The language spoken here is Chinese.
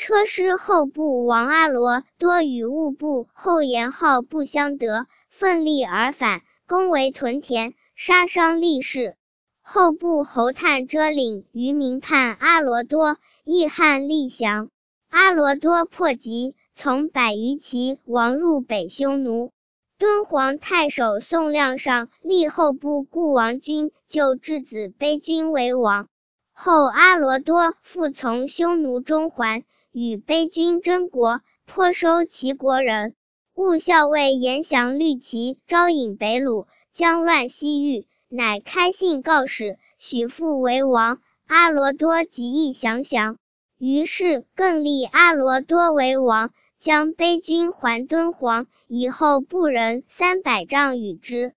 车师后部王阿罗多与兀部后延浩不相得，奋力而返，攻围屯田，杀伤力士。后部侯探遮领于民叛阿罗多，义汉力降。阿罗多破急，从百余骑亡入北匈奴。敦煌太守宋亮上立后部固王军，就质子卑军为王。后阿罗多复从匈奴中还，与卑军争国，颇收齐国人。兀校尉严降绿旗，招引北虏，将乱西域，乃开信告使，许复为王。阿罗多极意降降，于是更立阿罗多为王，将卑军还敦煌，以后部人300丈与之。